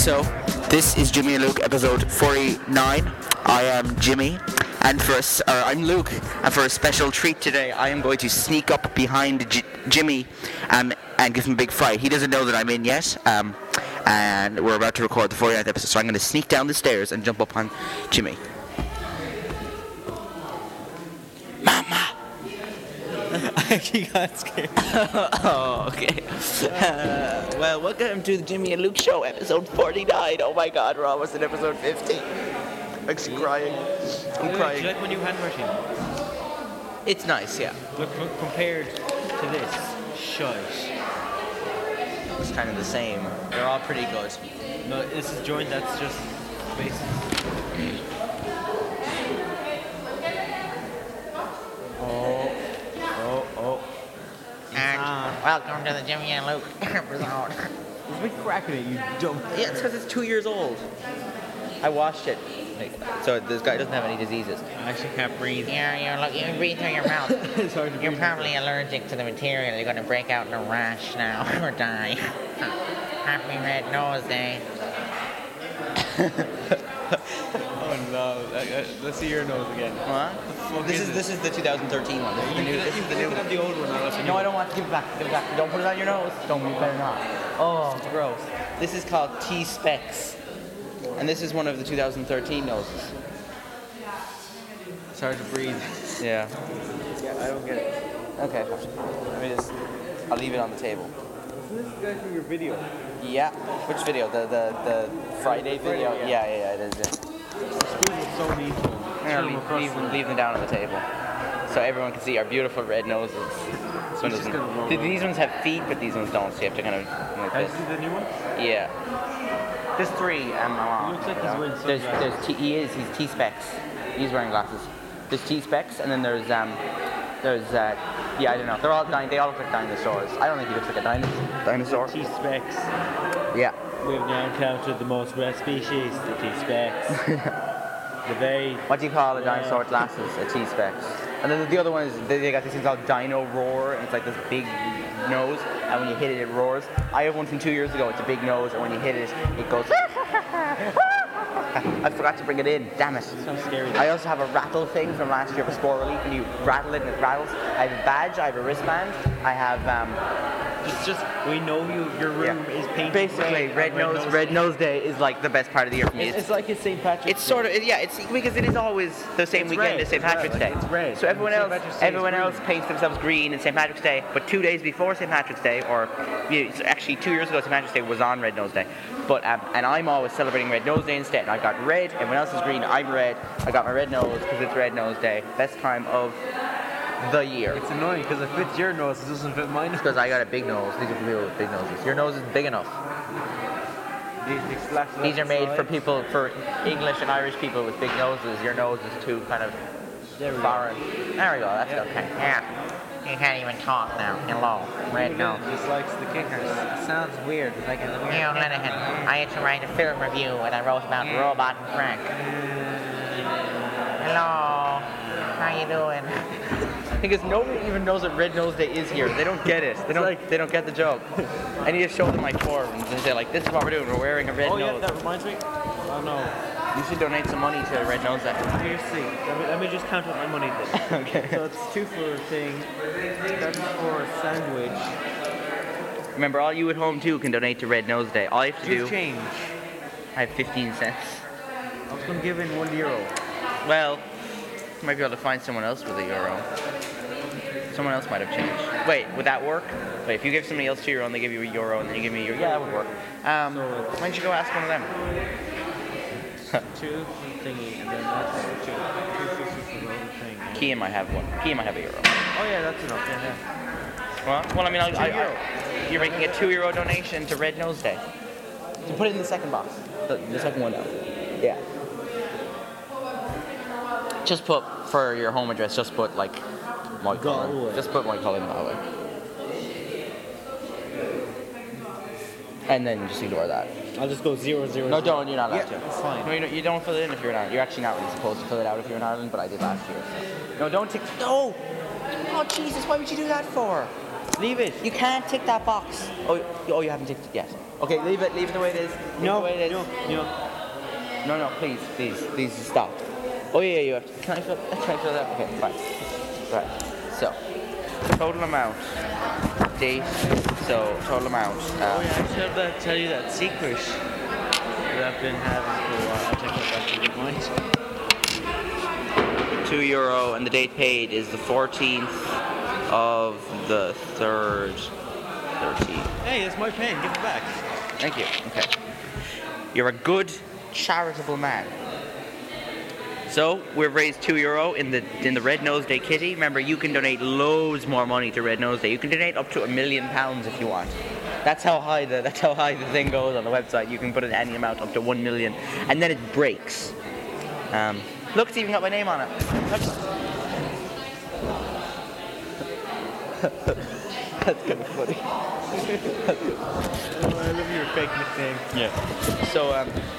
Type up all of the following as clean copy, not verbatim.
So, this is Jimmy and Luke, episode 49. I am Jimmy, and I'm Luke, and for a special treat today, I am going to sneak up behind Jimmy and give him a big fright. He doesn't know that I'm in yet, and we're about to record the 49th episode, so I'm going to sneak down the stairs and jump up on Jimmy. Mama! I actually got scared. Oh, okay. Well, welcome to the Jimmy and Luke Show, episode 49. Oh my god, we're almost in episode 50. I'm actually crying. I'm crying. Do you like my new handwriting? It's nice, yeah. Look, compared to this, shite. It's kind of the same. They're all pretty good. No, this is joint, that's just basic. And welcome to the Jimmy and Luke episode. It's been cracking it, you dumb. Yeah, it's because it's 2 years old. I washed it. So this guy doesn't have any diseases. I actually can't breathe. You breathe through your mouth. It's hard to You're breathe. probably allergic to the material. You're going to break out in a rash now or die. Happy Red Nose Day. Oh no, let's see your nose again. What? This is the 2013 one. This is the new. This is the new. You can have the old one. No, I don't want to give it back. Give it back. Don't put it on your nose. Don't. You better not. Oh, it's gross. This is called T-Specs, and this is one of the 2013 noses. It's hard to breathe. Yeah. Yeah, I don't get it. Okay. I'll leave it on the table. This is the guy from your video. Yeah. Which video? The Friday video? Friday, Yeah, it is. Yeah. Screw was so mean to him. Yeah, Threw him across leave them down on the table, so everyone can see our beautiful red noses. This one He's just doesn't. gonna roll These ones have feet, but these ones don't. So you have to kind of like Can I this. see the new one? Yeah. There's three. He looks like he's wearing sunglasses. He's T-Specs. He's wearing glasses. There's T-Specs, and then there's yeah, I don't know. They all look like dinosaurs. I don't think he looks like a dinosaur. T-Specs. Yeah. We have now encountered the most rare species, the T-Specs. The very... What do you call a dinosaur with glasses? A T-Specs. And then the other one is they got this thing called Dino Roar, and it's like this big nose, and when you hit it, it roars. I have one from 2 years ago. It's a big nose, and when you hit it, it goes. I forgot to bring it in. Damn it. So scary. I also have a rattle thing from last year for Sport Relief, and you rattle it and it rattles. I have a badge. I have a wristband. I have It's just, we know your room is painted basically red. Red Nose Day is like the best part of the year for me. It's like it's St. Patrick's It's sort of it's because it is always the same It's weekend red, as St. it's Patrick's red, Day. it's red. So everyone St. else Patrick's Day is green. paints themselves green in St. Patrick's Day, but 2 days before St. Patrick's Day, or actually 2 years ago St. Patrick's Day was on Red Nose Day. But and I'm always celebrating Red Nose Day instead. I got red, everyone else is green. I'm red. I got my red nose because it's Red Nose Day. Best time of the year. It's annoying because it fits your nose, it doesn't fit mine. Because I got a big nose. These are for people with big noses. Your nose is big enough. These are made for people, for English and Irish people with big noses. Your nose is too kind of foreign. There we go. That's okay. Yeah. You can't even talk now. Hello. Red Nose. Just likes the kickers. It sounds weird. It's like a weird Neil Lenihan. I had to write a film review and I wrote about Robot and Frank. Hello. How you doing? Because nobody even knows what Red Nose Day is here. They don't get it. They don't get the joke. I need to show them my form and say like, this is what we're doing. We're wearing a red Oh nose. yeah, that reminds me. Oh no. You should donate some money to Red Nose Day. Here's see. Let me just count up my money then. Okay. So it's 2 for a thing, 7 for a sandwich. Remember, all you at home too can donate to Red Nose Day. All you have to do. Change. I have 15 cents. I was gonna give in €1. Well, you might be able to find someone else with €1. Someone else might have changed. Wait, would that work? Wait, if you give somebody else €2 and they give you €1 and then you give me €1, yeah, that would work. Why don't you go ask one of them? 2 for thingy, and then that's 250 for the other thing. Kian might have one. Kian might have €1. Oh yeah, that's enough. Yeah. Well, I mean, €2. You're making a €2 donation to Red Nose Day. So put it in the second box. The second one down. Yeah. Just put, for your home address, just put like Mike Cullen. Galway. Just put Mike Cullen that way. And then just ignore that. I'll just go 0, 0. No, don't. You're not allowed Yeah, to. it's fine. No, you don't fill it in if you're in Ireland. You're actually not really supposed to fill it out if you're in Ireland, but I did last year. So. No, don't take. No. Oh Jesus! Why would you do that for? Leave it. You can't tick that box. Oh, you haven't ticked it yet. Okay, leave it. Leave it the way it is. Leave it the way it is. No, please stop. Oh yeah, you have to. Can I fill that? Okay, fine. Right. So, total amount. Date. So, total amount. Oh yeah, I should tell you that secret that I've been having for a while. I'll take that back to the point. €2 and the date paid is the 14th of the 3rd. 13th. Hey, it's my pen. Give it back. Thank you. Okay. You're a good, charitable man. So we've raised €2 in the Red Nose Day kitty. Remember, you can donate loads more money to Red Nose Day. You can donate up to £1 million if you want. That's how high the thing goes on the website. You can put in any amount up to 1 million, and then it breaks. Look, it's even got my name on it. Look. That's kind of funny. Oh, I love your fake nickname. Yeah. So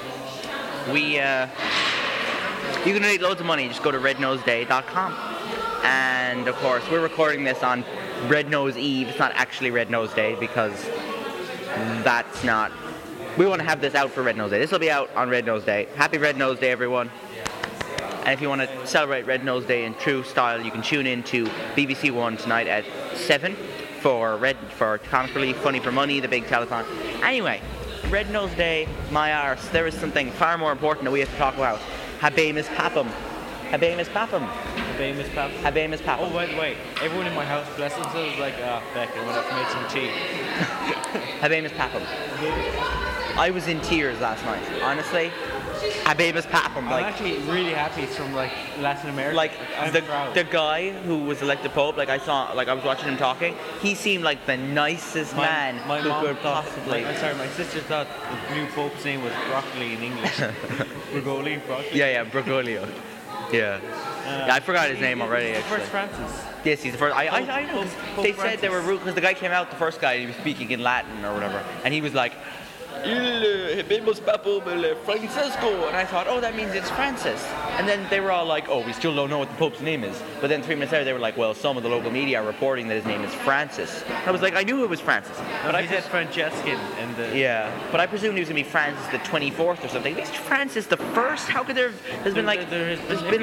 you can donate loads of money. Just go to rednoseday.com. And of course, we're recording this on Red Nose Eve. It's not actually Red Nose Day because that's not. We want to have this out for Red Nose Day. This will be out on Red Nose Day. Happy Red Nose Day, everyone. And if you want to celebrate Red Nose Day in true style, you can tune in to BBC One tonight at 7 for Comic Relief, Funny for Money, the big telethon. Anyway, Red Nose Day, my arse. There is something far more important that we have to talk about. Habemus Papam. Habemus Papam. Habemus Papam. Habemus Papam. Oh, by the way, everyone in my house bless themselves like, Beck, I went up to make some tea. Habemus Papam. I was in tears last night, honestly. Habemus Papam. I'm actually really happy it's from like Latin America. Like I'm proud. the guy who was elected Pope, I was watching him talking. He seemed like the nicest man my who mom could thought, possibly. I'm sorry, my sister thought the new Pope's name was broccoli in English. Broccoli. Yeah, Bergoglio. Yeah. I forgot his name already. Actually. First Francis. Yes, he's the first. I know. Pope They said they were rude because the guy came out, the first guy, he was speaking in Latin or whatever, and he was like, Il Habemus Papam Francesco, and I thought, oh, that means it's Francis. And then they were all like, oh, we still don't know what the Pope's name is. But then 3 minutes later, they were like, well, some of the local media are reporting that his name is Francis. And I was like, I knew it was Francis. But I said Francescan and the. Yeah, but I presumed he was gonna be Francis the 24th or something. At least Francis the 1st. How could there's been John. There's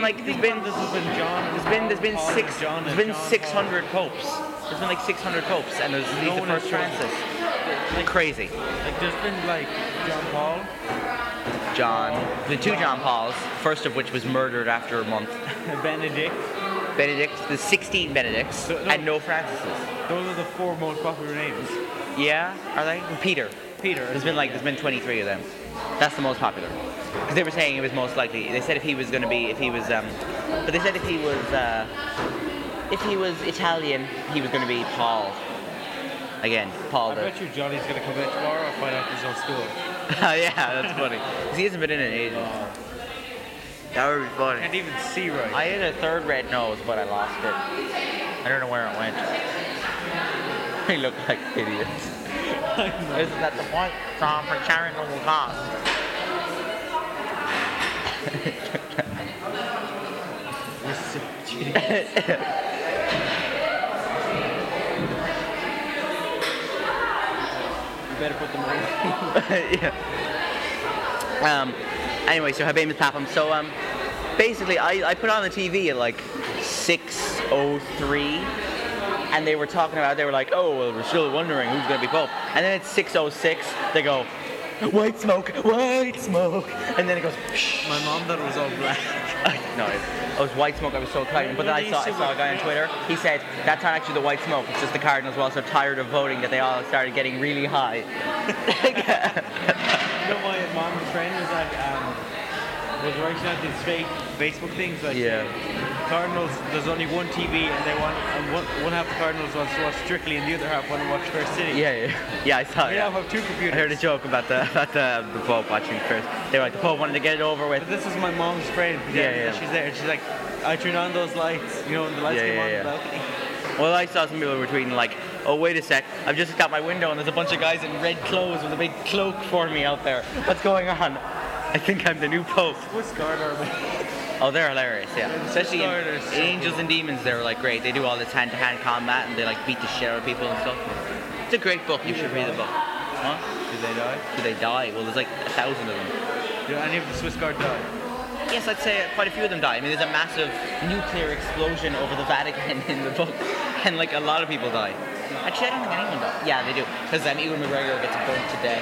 been 600 popes. There's been like 600 popes, and he's the first Francis. Crazy. Like there's been like the 2 John Pauls, first of which was murdered after a month. Benedict, the 16 Benedicts, and no Francises. Those are the 4 most popular names. Yeah, are they? Peter. There's been 23 of them. That's the most popular. Because they were saying it was most likely. They said but they said if he was Italian, he was going to be Paul. Again, Paul. I bet you Johnny's going to come back tomorrow and find out he's on school. Yeah, that's funny. Because he hasn't been in ages. That would be funny. Can't even see right. I had a 3rd red nose, but I lost it. I don't know where it went. They look like idiots. Isn't that the point? Song for charitable cause. Better put them away. Yeah. Anyway, so Habemus Papam. So basically, I put on the TV at like 6:03, and they were like, oh, well, we're still wondering who's going to be Pope. And then it's 6:06. They go, white smoke, and then it goes. Shh. My mom thought it was all black. No, it was white smoke. I was so excited. But then I saw a guy on Twitter. He said, that's not actually the white smoke. It's just the Cardinals were also tired of voting that they all started getting really high. You know, my mom's friend was like, was writing out these fake Facebook things like, Cardinals, there's only one TV and they want, one half the Cardinals wants to watch Strictly and the other half want to watch First City. Yeah, I saw it. They now have 2 computers. I heard a joke about the Pope watching First. They were like, the Pope wanted to get it over with. But this is my mom's friend. Yeah. She's there and she's like, I turn on those lights, and the lights came on the balcony. Well, I saw some people were tweeting like, oh, wait a sec, I've just got my window and there's a bunch of guys in red clothes with a big cloak for me out there. What's going on? I think I'm the new Pope. Swiss Guard Army. Oh, they're hilarious, yeah. Especially in Star, they're so Angels cool. and Demons, they're like great. They do all this hand-to-hand combat and they like beat the shit out of people and stuff. It's a great book. You should read the book. Huh? Did they die? Do they die? Well, there's like 1,000 of them. Did any of the Swiss Guard die? Yes, I'd say quite a few of them die. I mean, there's a massive nuclear explosion over the Vatican in the book, and like a lot of people die. Actually, I don't think anyone died. Yeah, they do, because Ewan McGregor gets burnt to death.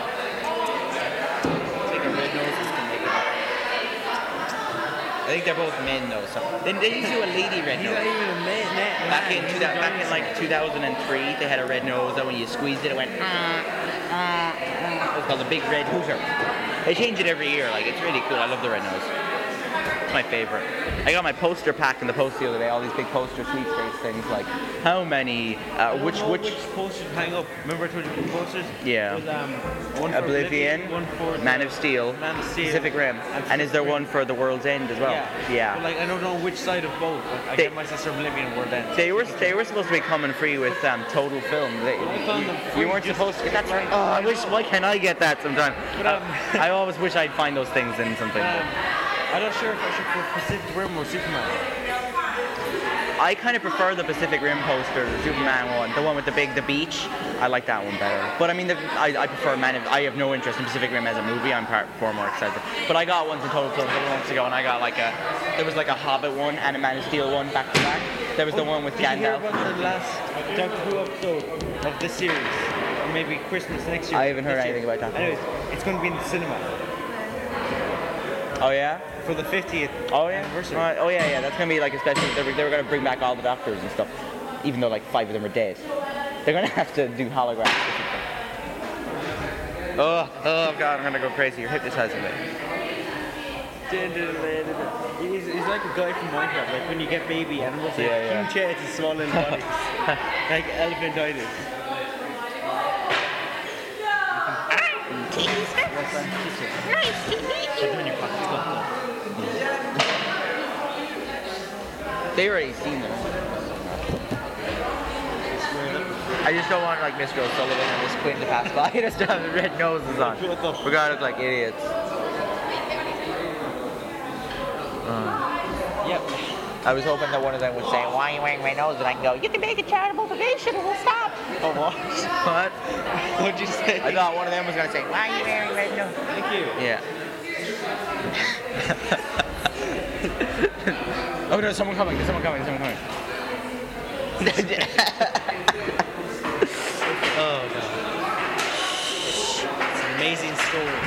Take a red nose can make it. I think they're both men though. So they used to do a lady red He's not nose. even a man. Back in like 2003, they had a red nose that when you squeezed it, it went. It was called the Big Red Hooter. They change it every year. Like it's really cool. I love the red nose. It's my favorite. I got my poster pack in the post the other day. All these big poster sweepstakes things. Like how many? Which posters to hang up? Remember I told you the posters? Yeah. It was, one for Oblivion, one for Man of Steel, Man of Steel, Pacific Rim, and is there one for The World's End as well? Yeah. But like I don't know which side of both. Like, I They- get my sister Oblivion and World End. They were supposed to be coming free with Total Film. found them You free weren't just- supposed to get that. Right. Oh, I wish. Why can't I get that sometime? But, I always wish I'd find those things in something. I'm not sure if I should put Pacific Rim or Superman. I kind of prefer the Pacific Rim poster, the Superman one, the one with the beach. I like that one better. But I mean, I prefer I have no interest in Pacific Rim as a movie. I'm far more excited. But I got ones in Total Film a couple months ago, and I got there was like a Hobbit one and a Man of Steel one back to back. There was the one with Did you hear Gandalf. about the last Doctor Who episode of this series? Or maybe Christmas next year. I haven't heard This anything year. about Doctor Who. Anyways, it's going to be in the cinema Oh yeah. for the 50th Oh yeah. anniversary. Oh yeah. That's gonna be like a special. They were gonna bring back all the doctors and stuff, even though like 5 of them are dead. They're gonna have to do holograms. Or something. Oh God, I'm gonna go crazy. You're hypnotizing me. He's like a guy from Minecraft. Like when you get baby animals, like Yeah. huge heads and small little bodies, like elephantitis. Put them in your pocket. They already seen them. I just don't want like Mr. O'Sullivan and Miss Quinn to pass by and just have the red noses on. We're gonna look like idiots. Yep. I was hoping that one of them would say, Why are you wearing red nose? And I can go, you can make a charitable donation and we'll stop. Oh, what? "What?" What'd you say? I thought one of them was gonna say, Why are you wearing red nose? Thank you. "Yeah." Oh, there's someone coming. There's someone coming. Oh, God. It's an amazing story.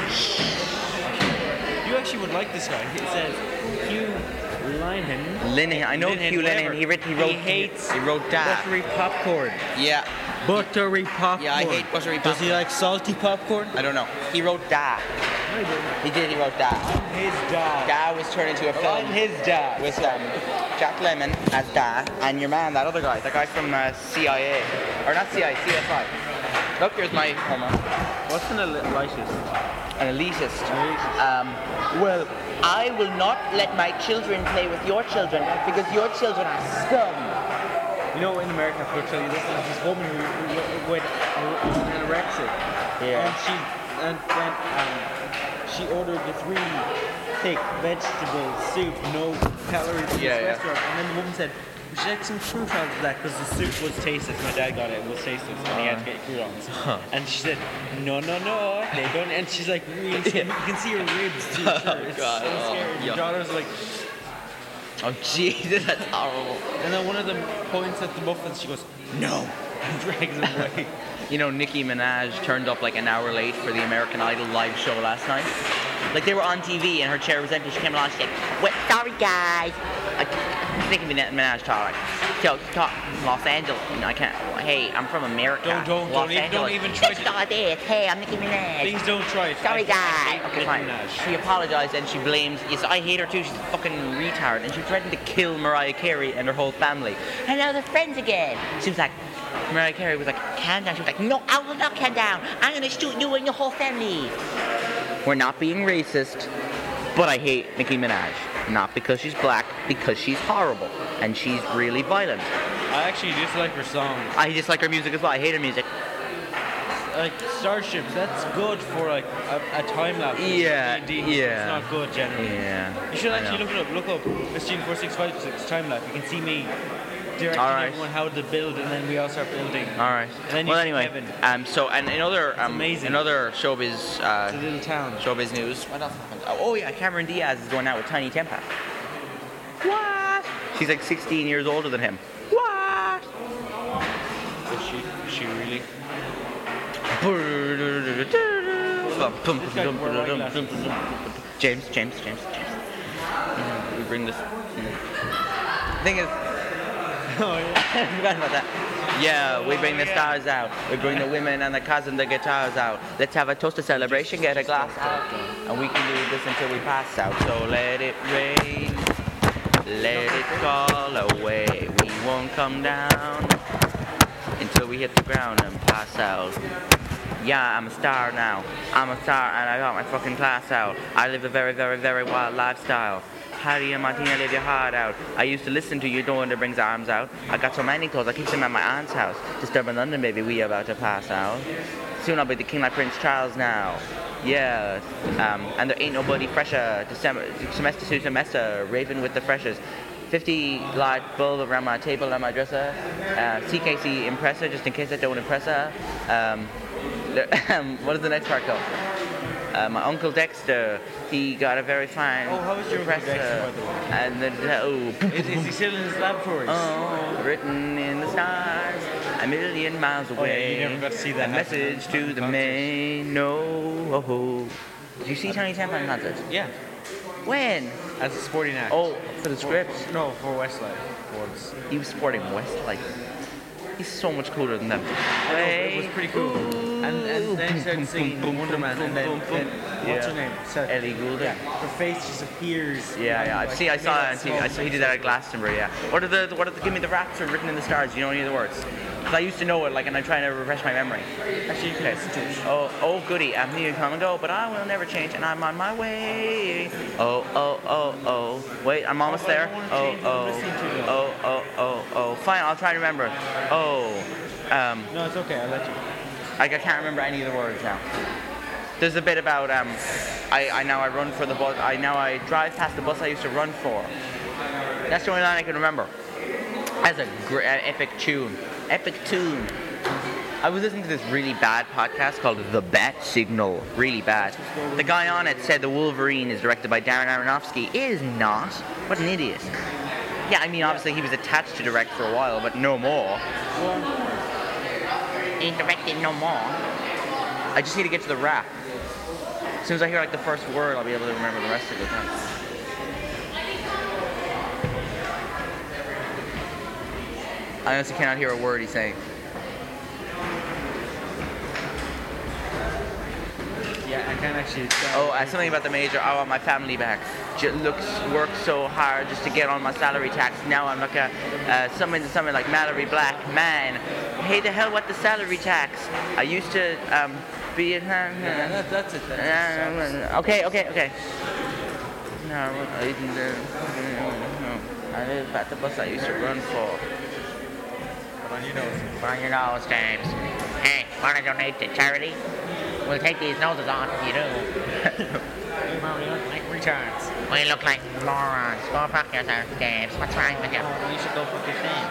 You actually would like this guy. It says Hugh Linehan. Linehan. I know Hugh Linehan. He wrote. He hates He wrote that. buttery popcorn. Yeah. Buttery popcorn. Yeah, I hate buttery Does he popcorn. like salty popcorn? I don't know. He wrote that. No, he didn't. He did. He wrote that. His dad. That was turned into a I'm film his dad. with Jack Lemmon as Dad and your man, that other guy, that guy from CIA, or not CIA, CSI. Look, here's my homer. What's an elitist? An elitist. Well, I will not let my children play with your children because your children are scum. You know, in America, I'll tell you this, there's this woman who went anorexic. Yeah. And then she ordered this really thick vegetable soup, no calories in Yeah, this yeah. restaurant. And then the woman said, would you like some croutons of that? Because the soup was tasteless. My dad got it, it was tasteless, and he had to get croutons. And she said, no, they don't. And she's like, really skinny. You can see her ribs through her shirt. It's God, so scary. oh, My yuck. daughter's like, Oh, Jesus, that's horrible. and then one of them points at the muffins, she goes, no, and drags him away. You know, Nicki Minaj turned up like an hour late for the American Idol live show last night. Like they were on TV and her chair was empty. She came along and she said, well, sorry guys. Nicki Minaj talk. So, talk Los Angeles. You know, I can't. Hey, I'm from America. Don't Los even Angeles. try It's to- not this. Hey, I'm Nicki Minaj. Please don't try it. Sorry, I guy. hate Okay, Nicki fine. Minaj. She apologized and she blames. Yes, I hate her too. She's a fucking retard, and she threatened to kill Mariah Carey and her whole family. And now they're friends again. She was like, Mariah Carey was like, calm down. She was like, no, I will not calm down. I'm gonna shoot you and your whole family. We're not being racist, but I hate Nicki Minaj. Not because she's black, because she's horrible and she's really violent. I actually dislike her songs. I dislike her music as well. I hate her music. like starships. That's good for like a time lapse. Yeah, D&D, yeah. It's not good generally. Yeah. You should I actually know. look it up. Machine 4656 time lapse. You can see me directing Alright. everyone how to build, and then we all start building. All right. And then you Well, see anyway, Kevin. so and another amazing. another showbiz It's a little town. showbiz news. What else happened? Oh yeah, Cameron Diaz is going out with Tiny Tempa. What? She's like 16 years older than him. What? Is she really? James. We bring this. Thing is, Oh yeah. I forgot about that. Yeah, we bring the stars out. We bring the women and the cars and the guitars out. Let's have a toaster celebration, get a glass out. And we can do this until we pass out. So let it rain, let it fall away. We won't come down until we hit the ground and pass out. Yeah, I'm a star now. I'm a star and I got my fucking class out. I live a very, very, very wild lifestyle. Harry and Martina, live your heart out. I used to listen to you, the one that brings arms out. I got so many clothes, I keep them at my aunt's house. Disturbing London, baby, we about to pass out. Soon I'll be the king like Prince Charles now. Yeah, and there ain't nobody fresher. Semester to semester, raving with the freshers. 50 light bulb around my table and my dresser. CKC impressor, just in case I don't impress her. What is the next part called? My uncle Dexter, he got a very fine Oh, how is your Uncle compressor. Dexter, by the way? And then, Is he still in his laboratories? oh, written in the stars, a million miles Oh, away. yeah, you never got to see that A happen message at to the concerts. main, no. Did you see Tiny Tempa in concert? Yeah, When? as a sporting act. Oh, for the scripts. No, for Westlife. Once. He was supporting Westlife. He's so much cooler than them. I know, but it was pretty cool. And then he started singing Wonder Man, and then what's her name? Ellie Goulding. Yeah, her face just appears. Yeah. I saw that on TV. I saw he did that at Glastonbury. Yeah. What are the give me the raps are written in the stars? Do you know any of the words? Because I used to know it, like, and I'm trying to refresh my memory. Actually, you can Okay. listen to it. Oh goody, I'm here to come and go, but I will never change, and I'm on my way. Oh. Wait, I'm almost there. Oh. Fine, I'll try to remember. No, it's okay. I'll let you. I can't remember any of the words now. There's a bit about I now I run for the bus. I drive past the bus I used to run for. That's the only line I can remember. That's a great epic tune. Epic tune. I was listening to this really bad podcast called The Bat Signal. Really bad. The guy on it said The Wolverine is directed by Darren Aronofsky. It is not. What an idiot. Yeah, I mean, obviously he was attached to direct for a while, but no more. Ain't directed no more. I just need to get to the rap. As soon as I hear like the first word, I'll be able to remember the rest of the time. I honestly cannot hear a word he's saying. Yeah, I can actually. Something about the major. I want my family back. Worked so hard just to get on my salary tax. Now I'm like something like Mallory Black. Man, hey, the hell what the salary tax? I used to be in. Yeah, that's it. Okay. No, I live at the bus I used to run for. On your nose. On your nose, James. Hey, want to donate to charity? We'll take these noses off if you do. We look like retards. We look like morons. Go fuck yourself, James. What's wrong with you? You should go fuck your fan.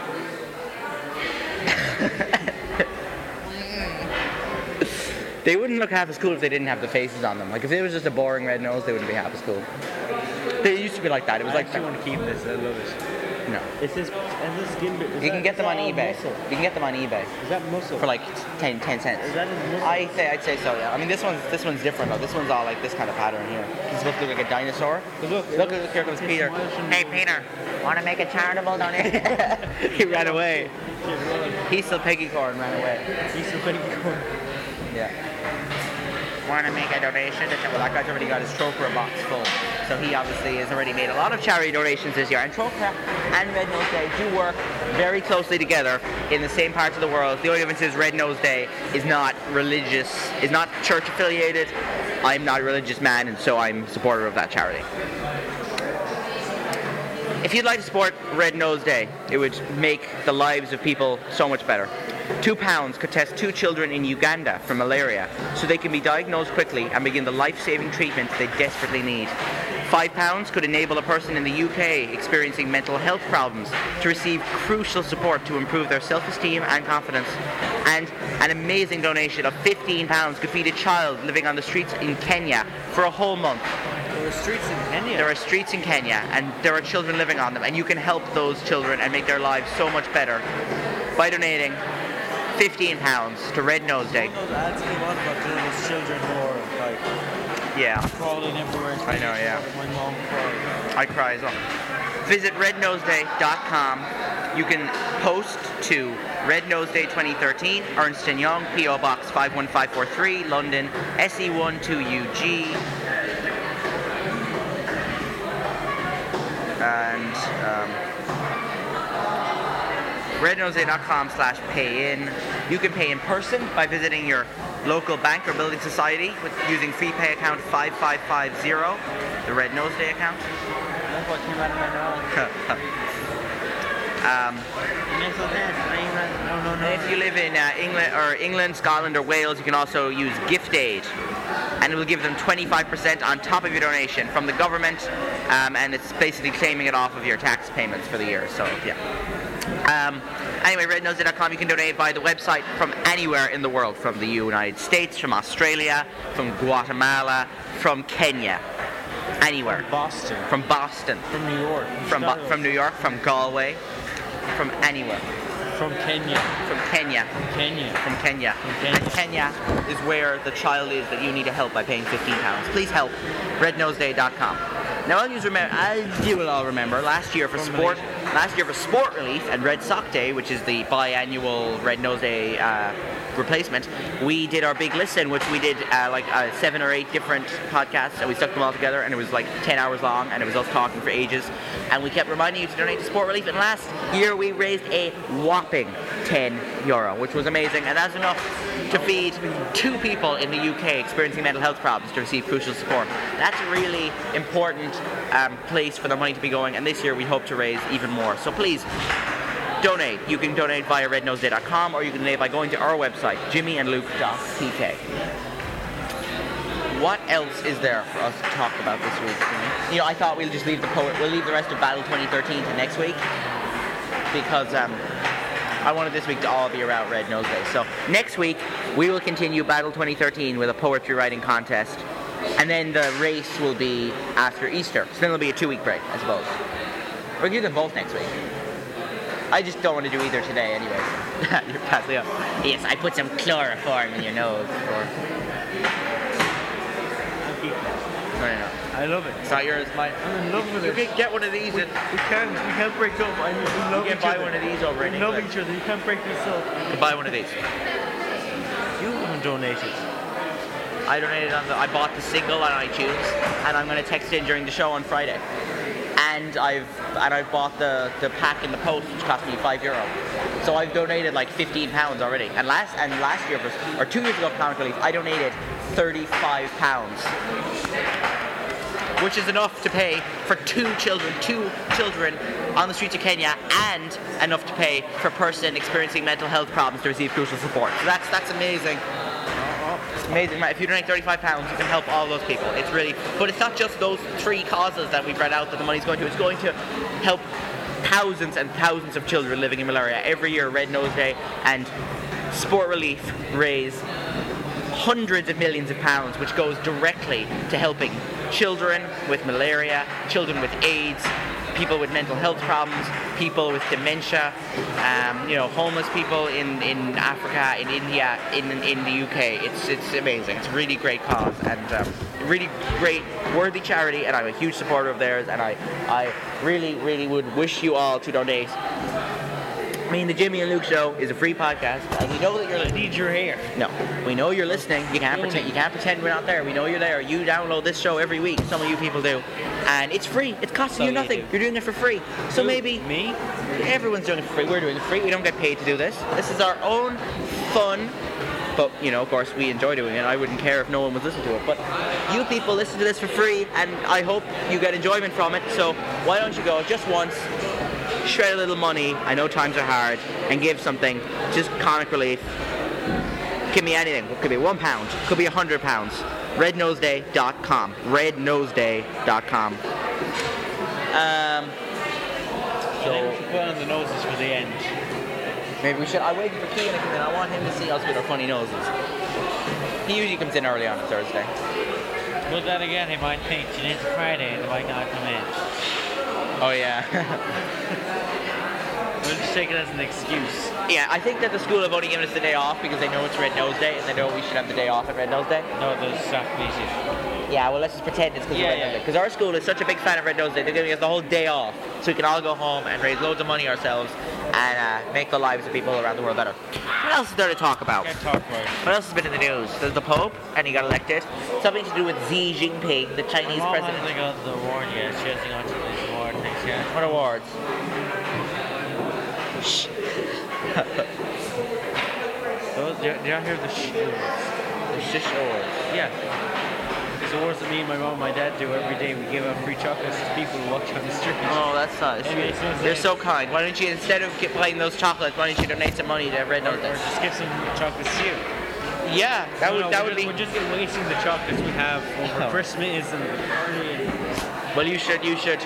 They wouldn't look half as cool if they didn't have the faces on them. Like if it was just a boring red nose, they wouldn't be half as cool. They used to be like that. It was like I want to keep this. I love it. no. Is this skin bit? You can get them on eBay. You can get them on eBay Is that muscle? for like 10 cents. Is that his muscle? I'd say so. Yeah. I mean this one's different though. This one's all like this kind of pattern here. It's supposed to look like a dinosaur. Look, Here comes Peter. Hey, Peter. Want to make a charitable donation? He ran away. He still piggy corn ran away. He's so pretty cool. Yeah. Want to make a donation? Well, that guy's already got his Chokra box full. So he obviously has already made a lot of charity donations this year. And Chokra and Red Nose Day do work very closely together in the same parts of the world. The only difference is Red Nose Day is not religious, is not church affiliated. I'm not a religious man, and so I'm a supporter of that charity. If you'd like to support Red Nose Day, it would make the lives of people so much better. £2 could test 2 children in Uganda for malaria so they can be diagnosed quickly and begin the life-saving treatment they desperately need. £5 could enable a person in the UK experiencing mental health problems to receive crucial support to improve their self-esteem and confidence. And an amazing donation of £15 could feed a child living on the streets in Kenya for a whole month. There are streets in Kenya. There are streets in Kenya, and there are children living on them, and you can help those children and make their lives so much better by donating £15 to Red Nose Day. One of those ads came on about those children who are like Yeah, crawling everywhere. I know, yeah. My mom cried. I cry as well. Visit rednoseday.com. You can post to Red Nose Day 2013, Ernst & Young, P.O. Box 51543, London, SE12UG. And rednoseday.com/pay-in. You can pay in person by visiting your local bank or building society using free pay account 5550, the Red Nose Day account. That's what came out of my nose. No. If you live in England, Scotland, or Wales, you can also use Gift Aid, and it will give them 25% on top of your donation from the government, and it's basically claiming it off of your tax payments for the year. So yeah. Anyway, rednoseday.com. You can donate via the website from anywhere in the world, from the United States, from Australia, from Guatemala, from Kenya, anywhere. From Boston. From New York. From New York, from Galway, from anywhere. From Kenya. From Kenya. From Kenya. And Kenya is where the child is that you need to help by paying £15. Please help. rednoseday.com. Now you will all remember last year for Sport Relief and Red Sock Day, which is the biannual Red Nose Day replacement, we did our big listen, which we did 7 or 8 different podcasts, and we stuck them all together, and it was like 10 hours long, and it was us talking for ages, and we kept reminding you to donate to Sport Relief, and last year we raised a whopping €10, which was amazing, and that's enough to feed 2 people in the UK experiencing mental health problems to receive crucial support. That's a really important place for the money to be going, and this year we hope to raise even more. So please, donate. You can donate via rednoseday.com, or you can donate by going to our website, jimmyandluke.pk. What else is there for us to talk about this week? You know, I thought we'll just leave we'll leave the rest of Battle 2013 to next week, because I wanted this week to all be around Red Nose Day. So next week we will continue Battle 2013 with a poetry writing contest, and then the race will be after Easter. So then there'll be a 2-week break, I suppose. We'll do them both next week. I just don't want to do either today anyway. You're passing up. Yes, I put some chloroform in your nose. No. I love it. It's not yours, mine. I'm in love with it. You can get one of these. We can't break up. I love You can each buy other. one of these over in We love England. each other. You can't break this up. You can buy one of these. You haven't donated. I donated I bought the single on iTunes, and I'm going to text in during the show on Friday. And I've bought the pack in the post, which cost me €5. So I've donated like £15 already. And last year, or 2 years ago for Comic Relief, I donated £35, which is enough to pay for two children on the streets of Kenya, and enough to pay for a person experiencing mental health problems to receive crucial support. So that's amazing. It's amazing. If you donate £35, you can help all those people. It's really, but it's not just those 3 causes that we've read out that the money's going to. It's going to help thousands and thousands of children living in malaria. Every year, Red Nose Day and Sport Relief raise hundreds of millions of pounds, which goes directly to helping children with malaria, children with AIDS, people with mental health problems, people with dementia, homeless people in Africa, in India, in the UK. It's amazing. It's a really great cause, and really great, worthy charity, and I'm a huge supporter of theirs, and I really, really would wish you all to donate. I mean, the Jimmy and Luke Show is a free podcast, and we know that you're listening. Need your hair. No, we know you're listening. You can't pretend we're not there. We know you're there. You download this show every week. Some of you people do, and it's free. It's costing you nothing. You're doing it for free. So maybe me. Everyone's doing it for free. We're doing it for free. We don't get paid to do this. This is our own fun. But, of course, we enjoy doing it. I wouldn't care if no one was listening to it. But you people listen to this for free, and I hope you get enjoyment from it. So why don't you go just once, shred a little money, I know times are hard, and give something, just comic relief. Could be anything. It could be £1, could be £100. Rednoseday.com. Rednoseday.com. So we should put on the noses for the end. Maybe we should. I waited for Keane to come in. I want him to see us with our funny noses. He usually comes in early on a Thursday. But then again, he might think today's Friday and he might not come in. Oh yeah. We'll just take it as an excuse. Yeah, I think that the school have only given us the day off because they know it's Red Nose Day and they know we should have the day off at Red Nose Day. No, there's staff meeting. Yeah, well, let's just pretend it's because of Red Nose Day. Because our school is such a big fan of Red Nose Day, they're giving us the whole day off so we can all go home and raise loads of money ourselves and make the lives of people around the world better. What else is there to talk about? Can't talk about it. What else has been in the news? There's the Pope, and he got elected. Something to do with Xi Jinping, the Chinese My mom president. hasn't got the award yet. She hasn't got to this award things yet. What awards? Shh. Did you hear the The shish awards. Yeah. It's awards that me and my mom and my dad do every day. We give out free chocolates to people who walk down the street. Oh, that's nice. Okay, so You're so kind. Why don't you, instead of buying those chocolates, why don't you donate some money to Red Nose Or Day? just give some chocolates to you. Yeah, that would be. We're just wasting the chocolates we have over Oh. Christmas and early. Well, you should.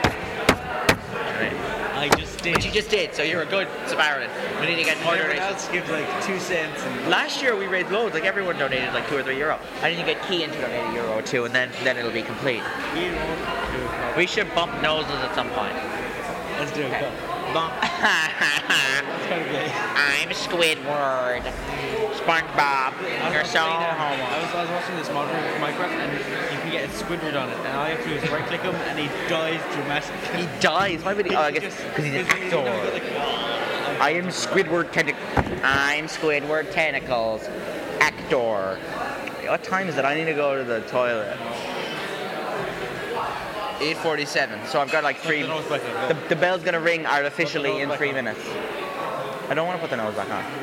I just did. But you just did, so you're a good Samaritan. We need to get more Everyone donations. else gives like 2 cents. And Last year we raised loads, like everyone donated like €2 or €3. I need to get Keane to donate €1 or 2, and then it'll be complete. you won't do it. We should bump noses at some point. Let's do it. Bump. Okay. I'm Squidward. SpongeBob. You're so homo. I was watching this modern Minecraft and you can get a Squidward on it and all you have to do is right click him and he dies dramatically. He dies. Why would he? Oh, I guess because he's an actor. I am Squidward I'm Squidward Tentacles. Actor. What time is it? I need to go to the toilet. 8:47. So I've got like 3. The bell's gonna ring artificially in 3 minutes. I don't want to put the nose back on.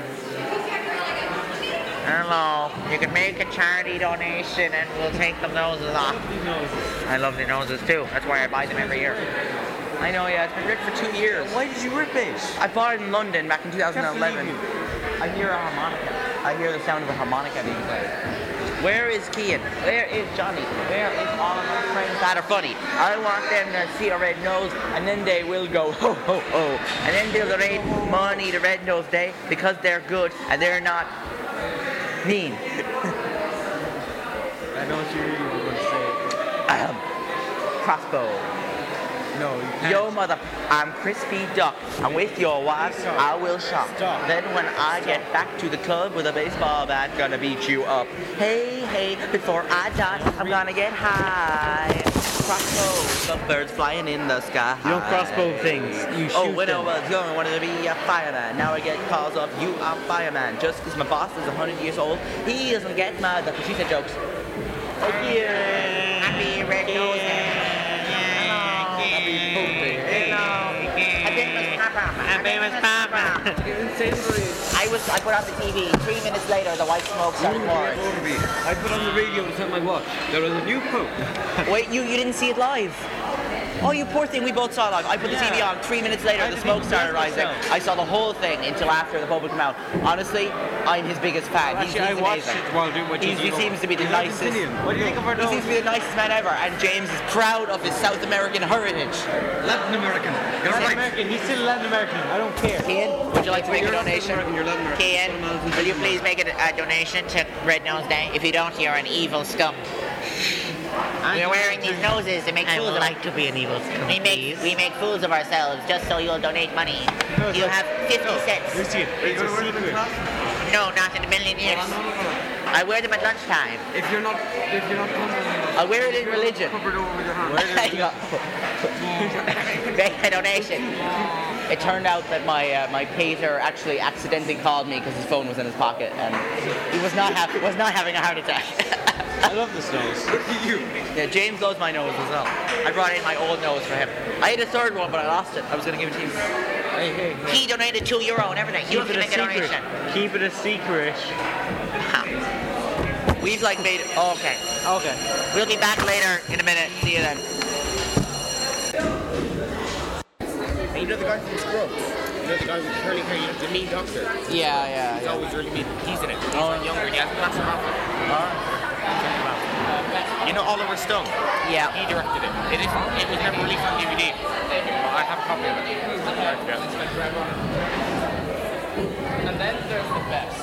Hello. You can make a charity donation and we'll take the noses off. I love the noses too. That's why I buy them every year. I know, yeah. It's been ripped for 2 years. Why did you rip it? I bought it in London back in 2011. I hear a harmonica. I hear the sound of a harmonica being played. Where is Keane? Where is Johnny? Where is all of my friends that are funny? I want them to see a red nose and then they will go ho ho ho. And then they'll donate money to Red Nose Day because they're good and they're not mean. I know what you really were going to say. Crossbow. No, you can't. Yo mother, I'm Crispy Duck. I'm with your wife, Stop. I will shop. Stop. Then when I get back to the club with a baseball bat, gonna beat you up. Hey, hey, before I die, I'm gonna get high. Crossbow, some birds flying in the sky. You don't crossbow things. You shoot Oh, when I them. was young, I wanted to be a fireman. Now I get calls of you are fireman. Just because my boss is 100 years old, he doesn't get my duck. She said jokes. Happy Red Nose Day. I put on the TV. 3 minutes later, the white smoke started pouring. I put on the radio to tell my watch there was a new pope. Wait, you didn't see it live? Oh, you poor thing, we both saw it live. I put the TV on, 3 minutes later, the smoke started rising. I saw the whole thing until after the bubble came out. Honestly, I'm his biggest fan. He's Actually, I watched amazing. it while doing what you He seems to be the nicest. What do you think of our He seems to be the nicest man ever, and James is proud of his South American heritage. Latin American. You're Latin right. American. He's still Latin American. I don't care. Kian, would you like to make a You're Latin donation? American, you're Latin American. Kian, will you please make a donation to Red Nose Day? If you don't, you're an evil scum. We're wearing these noses to make fools of us. to be an evil scum, We make fools of ourselves just so you'll donate money. You'll have 50 cents. Lucy, it's a secret. No, not in a million years. I wear them at lunchtime. If you're not comfortable, I wear it in religion. cover it over with your hand. Make a donation. It turned out that my pater actually accidentally called me because his phone was in his pocket and he was not having a heart attack. I love this nose. Yeah, James loves my nose as well. I brought in my old nose for him. I had a third one, but I lost it. I was going to give it to you. Hey. He donated €2 and everything. You have to make a donation. Keep it a secret. We've like made. Oh, okay. Okay. We'll be back later in a minute. See you then. You know the guy from Scrubs? You know the guy with curly hair, you know, the mean doctor? Yeah. He's always really mean. He's in it. He's like younger. He has massive afro. You know Oliver Stone? Yeah. He directed it. It was never released on DVD. But I have a copy of it. And then there's the best.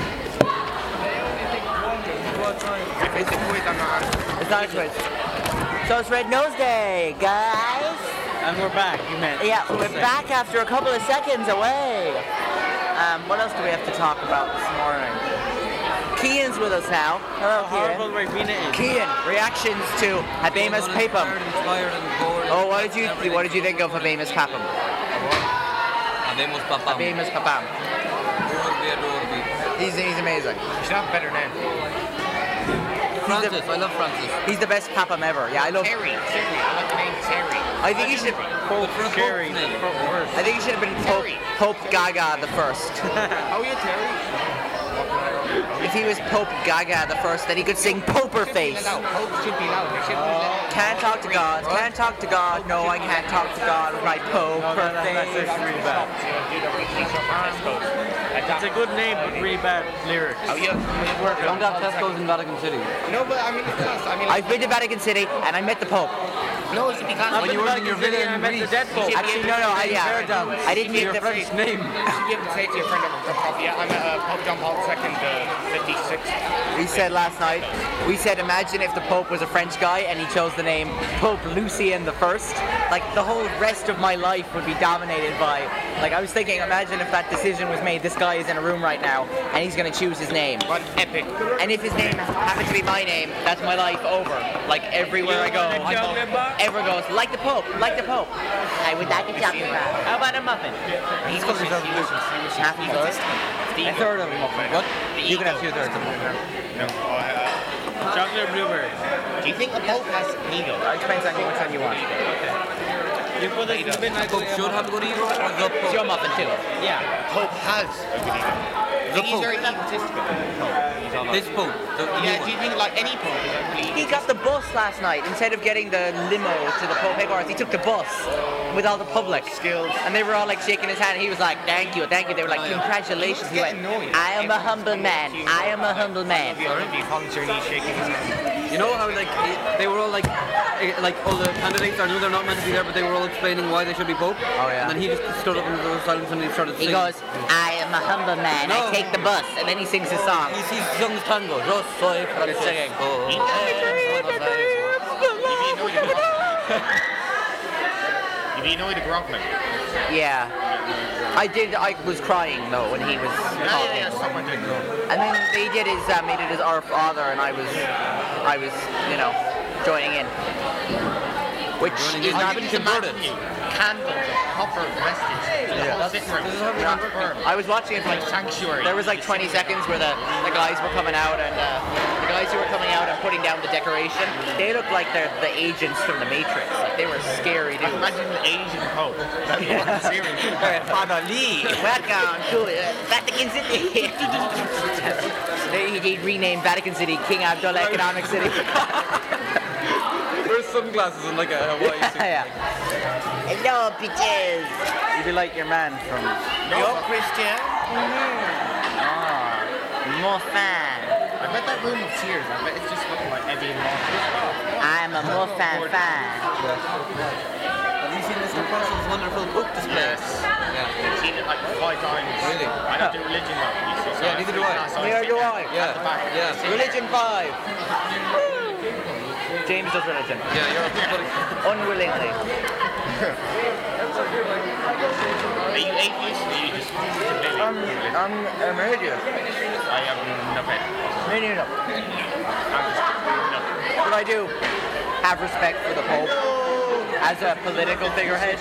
If it's a quiz, I'm not answering. It's not a quiz. So it's Red Nose Day, guys. And we're back, you meant. Yeah, we're back after a couple of seconds away. What else do we have to talk about this morning? Kian's with us now. Hello, How horrible Kian. Ribena is. Kian, reactions to Habemus Papam. Oh, what did you think of Habemus Papam? Habemus Papam. Habemus Papam. He's amazing. You should have a better name. Francis, I love Francis. He's the best Papam ever. Yeah, I love. Terry. I like the name Terry. I think he should. Scary. I think he should have been Pope Gaga the first. Oh, yeah, Terry. If he was Pope Gaga the first, then he could sing Poker Face. Pope should be loud. They shouldn't be loud. Can't talk to God. Can't talk to God. No, I can't talk to God with my Poker Face. It's a good name, but really bad lyrics. Oh, yeah. Don't have Tesco's in Vatican City. No, but I mean, it's not. I mean, I've been to Vatican City and I met the Pope. no, it's because When you were in your villa in Greece. Actually, no, I didn't meet Your the French name. you should be able to say to your friend over the coffee, yeah, I met Pope John Paul II, 56. We said last night, imagine if the Pope was a French guy and he chose the name Pope Lucien the First. Like, the whole rest of my life would be dominated by, like, I was thinking, imagine if that decision was made, this guy is in a room right now and he's going to choose his name. What epic. And if his name happens to be my name, that's my life over. Like, everywhere I go, everyone goes, like the Pope, like the Pope. I would like a chocolate bar. How about a muffin? He's Half a third? A third of a muffin. What? You can have 2/3 of a muffin. Chocolate or blueberry? Do you think the Pope has ego? It depends on which one you want. You put it in midnight. Pope should have a good ego, or the It's Pope? your muffin too. Yeah. Pope has a good ego. I think he's very egotistical. This Pope. The Yeah, new do you one. think like any Pope is really He got the bus last night. Instead of getting the limo to the Pope headquarters, he took the bus with all the public. Skills. And they were all like shaking his hand. He was like, thank you, thank you. They were like, congratulations. He went, I am a humble man. I am a humble man. He falling to your knees, shaking his hand. You know how like they were all like all the candidates, I know they're not meant to be there, but they were all explaining why they should be Pope. Oh, yeah. And then he just stood up in the silence and he started He singing. goes, I am a humble man. No. I take the bus. And then he sings his song. He sung his tango. Yo soy singing. You'd be annoyed at Gronkman. Yeah. I was crying though when he was talking. Someone did. And then they did his Our Father, and I was, you know, joining in. Which Joining is in. not I've been converted. Candles, copper vestige. The whole sitting room. I was watching it Like like sanctuary. there was like 20 seconds where the guys were coming out and the guys who were coming out and putting down the decoration, they looked like they're the agents from the Matrix. Like they were scary dudes. Imagine an Asian Pope. That'd be fucking serious. Father Lee, welcome to Vatican City. He renamed Vatican City King Abdullah Economic City. Wear sunglasses and like a Hawaii suit. Yeah. Hello, bitches. You'd be like your man from. Yo, Christian. More fan. I bet that room of tears, I bet it's just looking like Eddie and Martin. I'm a more fan. Have you seen Mr. Parsons' wonderful book display? Yes. I've seen it like 5 times. Really? I don't do religion though. Yeah, neither do I. Neither do I. Yeah. Religion 5. James does religion. Yeah, you're Unwillingly. Are you atheist or are you just completely? I'm religious. I have nothing. No. I'm just no. But I do have respect for the Pope as a political figurehead.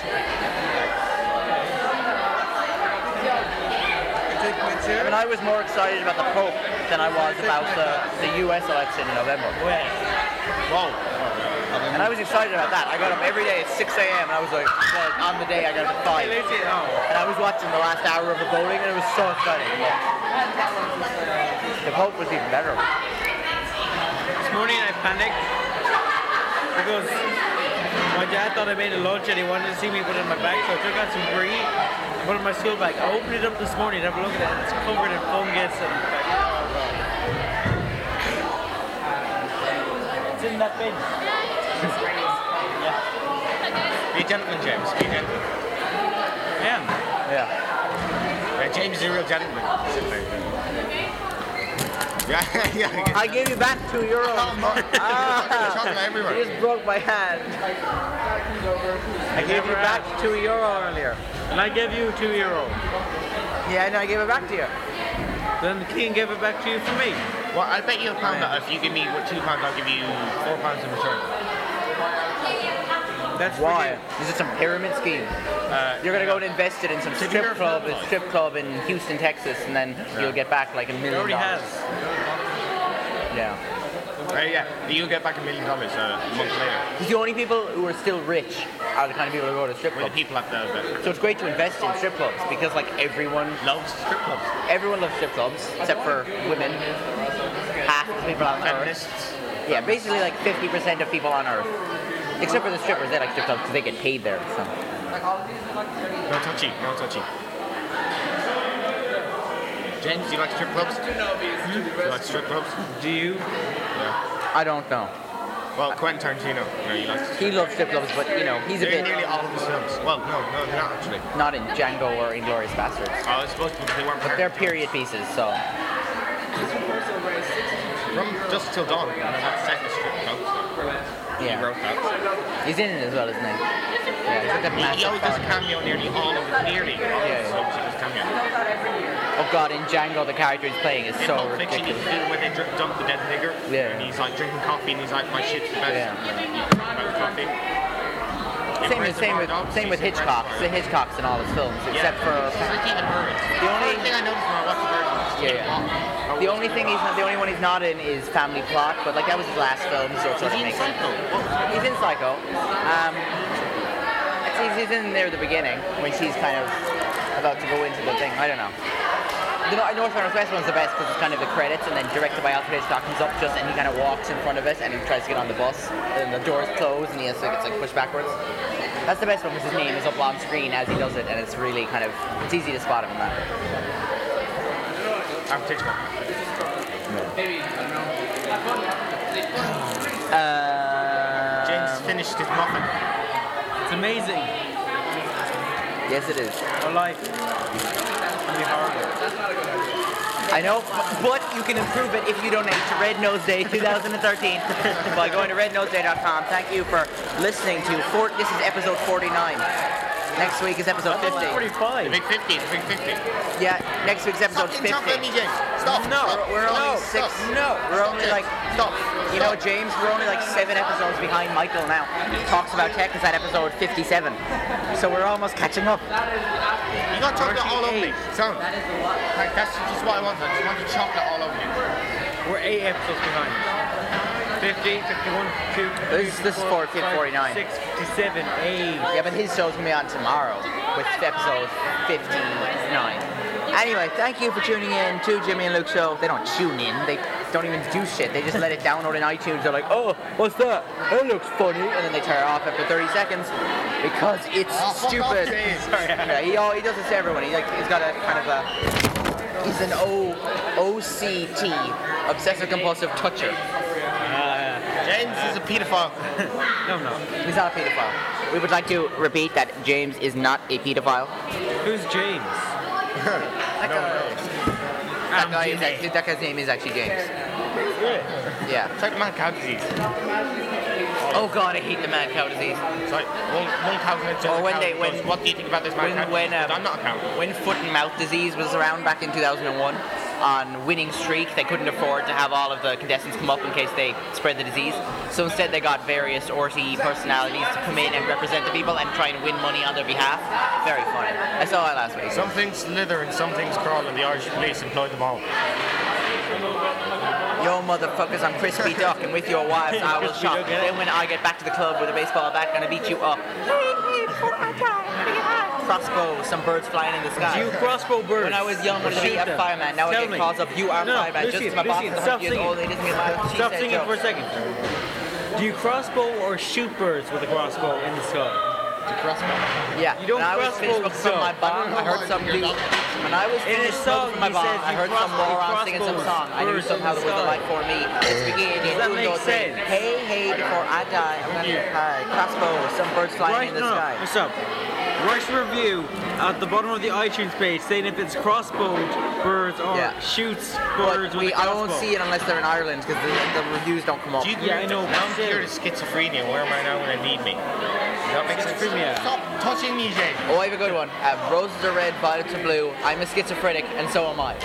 I mean, I was more excited about the Pope than I was about the US election in November. Whoa. And I was excited about that. I got up every day at 6 a.m. and I was like, well, on the day I got up at 5. And I was watching the last hour of the voting and it was so exciting. The Pope was even better. This morning I panicked because My dad thought I made a lunch and he wanted to see me put it in my bag, so I took out some brie and put it in my school bag. I opened it up this morning to have a look at it, and it's covered in fungus and like, oh god. It's in that bin. Yeah. Be a gentleman, James. Be a gentleman. I am. Yeah. James is a real gentleman. Yeah. I gave you back €2. Chocolate everywhere. You just broke my hand. I gave you back €2 earlier. And I gave you €2. Yeah, and I gave it back to you. Then the king gave it back to you for me. Well, I'll bet you £1 that if you give me £2, I'll give you £4 in return. That's Why? Is it some pyramid scheme? You're gonna go and invest it in some strip club in Houston, Texas, and then you'll get back like $1 million. It already has. Yeah. Yeah, you'll get back $1 million a month later. Because the only people who are still rich are the kind of people who go to strip Well, clubs. the people at the So it's great to invest in strip clubs because like everyone loves strip clubs. loves strip clubs except for women. Half of the people on Earth. Feminists. Yeah, basically like 50% of people on Earth. Except for the strippers, they like strip clubs because they get paid there. So. No touchy, no touchy. James, do you like strip clubs? Do you like strip clubs? Do you? Yeah. I don't know. Well, Quentin Tarantino, he likes. He loves strip clubs, but you know, he's a They're bit nearly all of his films. Well, no, they're not actually. not in Django or Inglourious Bastards. I was supposed to, but they weren't. But they're period pieces, so. From Dusk Till Dawn. That's set in a strip club. He Yeah. wrote that. He's in it as well, isn't he? Yeah, he's like a He massive always does a character. cameo nearly all of it. Nearly all of his films, he does a cameo. Oh god, in Django the character he's playing is In so Pulp Fiction, you ridiculous. do when they dump the dead nigger. Yeah. And he's like drinking coffee and he's like, my shit's the best. Yeah. And then he's about coffee. Same with Hitchcock. The Hitchcocks in all his films, except for It's like eating birds. The only- First thing I noticed when I watched the birds was yeah. The only one he's not in is Family Plot, but like that was his last film, so it sort Was of he in makes sense. Psycho? What was it? He's in Psycho. He's in there at the beginning when she's kind of about to go into the thing. I don't know. The North by Northwest one's the best because it's kind of the credits, and then directed by Alfred Hitchcock comes up just and he kind of walks in front of it and he tries to get on the bus and the doors close and he has to get like pushed backwards. That's the best one because his name is up on screen as he does it, and it's really kind of it's easy to spot him in that. Alfred Hitchcock. James finished his muffin. It's amazing. Yes, it is. Our life. Can be horrible. I know, but you can improve it if you donate to Red Nose Day 2013 by going to rednoseday.com. Thank you for listening to this is episode 49. Next week is episode 50. 45. The big 50, the big 50. Yeah, next week's episode Stop 50. getting chocolate at me, James. Stop. No, Stop. we're only Stop. 6. No, we're only like. Stop. You know, James, we're only like 7 episodes behind Michael now. Talks About Tech is at episode 57. So we're almost catching up. You got chocolate all over me. Son. Like, that's just what I want. I just want the chocolate all over me. We're 8 episodes behind. 50, 51, 2, This is 49. 6, 57, 8. Yeah, but his show's gonna be on tomorrow with episode 59. Anyway, thank you for tuning in to Jimmy and Luke Show. They don't tune in, they don't even do shit. They just let it download in iTunes. They're like, oh, what's that? That looks funny. And then they turn it off after 30 seconds because it's stupid. Yeah, he does this to everyone. He's got a kind of a, he's an OCT, obsessive compulsive toucher. James is a pedophile. No. He's not a pedophile. We would like to repeat that James is not a pedophile. Who's James? That guy's name is actually James. Yeah. It's like the mad cow disease. Oh god, I hate the mad cow disease. It's like Munchausen Or when cow they- goes, when- what do you think about this mad cow disease? I'm not a cow. When foot and mouth disease was around back in 2001, on Winning Streak, they couldn't afford to have all of the contestants come up in case they spread the disease. So instead they got various RTE personalities to come in and represent the people and try and win money on their behalf. Very funny. I saw it last week. Some things slither and some things crawl, and the Irish police employed them all. Yo motherfuckers, I'm Crispy Duck, and with your wives I will Crispy shop. Duck, yeah. Then when I get back to the club with a baseball bat, gonna beat you up. Crossbow, some birds flying in the sky. You crossbow birds. When I was young, I wanted to be Shoot a them. fireman. Now I Tell get me. calls of you are No, fireman. Lucian, Just as my boss is Lucian, 100 stop years singing. old, he doesn't get my Stop singing for a second. Do you crossbow or shoot birds with a crossbow in the sky? The crossbow. Yeah. You don't when I was crossbow finished from my so. bong, I heard some dude. When I was In his finished song, from my he bong, says I you heard some crossbow moron singing some crossbows song. I knew birds somehow in there the was a sky. light for me. It's beginning. Does that make sense? Hey, hey, before I die, I'm gonna crossbow some birds flying in the sky. Stop. Write a review at the bottom of the iTunes page saying if it's crossbowed birds or Yeah. shoots But birds with a I crossbow. won't see it unless they're in Ireland because the reviews don't come up. Yeah, I know. Now I'm cured of schizophrenia. Where am I now when I need me? Does that make sense? Schizophrenia. Stop touching me, Jay. Oh, I have a good one. Roses are red, violets are blue. I'm a schizophrenic, and so am I.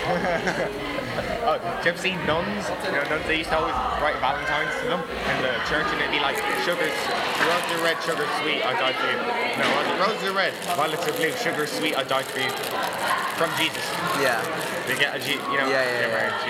Oh, do you ever see nuns? You know, nuns, they used to always write Valentine's to them in the church, and it'd be like, roses are red, sugar sweet, I died for you. No, roses are red, violets are blue, sugar sweet, I died for you. From Jesus. Yeah. They get a, you know, Yeah. get married to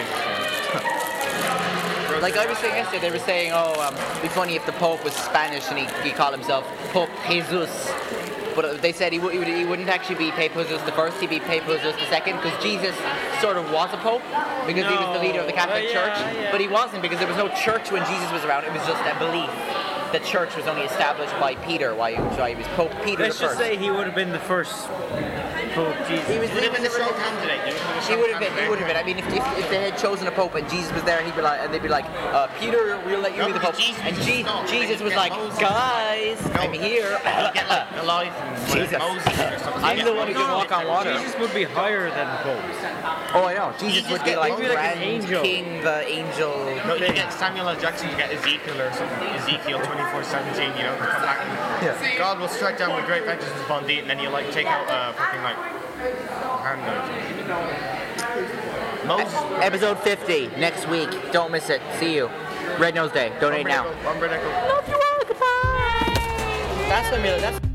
Jesus. Like I was saying yesterday, they were saying, it'd be funny if the Pope was Spanish and he called himself Pope Jesus. But they said he wouldn't actually be Pope Jesus the first, he'd be Pope Jesus the second, because Jesus sort of was a Pope, because he was the leader of the Catholic Church. yeah. But he wasn't, because there was no church when Jesus was around, it was just a belief. The church was only established by Peter, why he was Pope Peter Let's the just first. say he would have been the first Pope Jesus. He was Would have been a strong candidate. He would have been. I mean, if they had chosen a pope and Jesus was there, he'd be like, and they'd be like, Peter, we'll let you be the pope. Jesus And was not. Jesus was Yeah, like, Moses. guys, I'm here. Get like alive and Jesus. Moses or something. I'm the one who can walk on water. Jesus would be higher than the Pope. Oh, I know. Jesus would be like he'd be like an Grand angel. King, the angel. No, you get Samuel L. Jackson, you get Ezekiel or something. Ezekiel 24:17, you know, to come back and God will strike down with great vengeance upon thee, and then you like take out fucking like hand knives. Moses. Episode 50 next week. Don't miss it. See you. Red Nose Day. Donate now. Umbrella. Love you all. Goodbye. That's the middle. That's.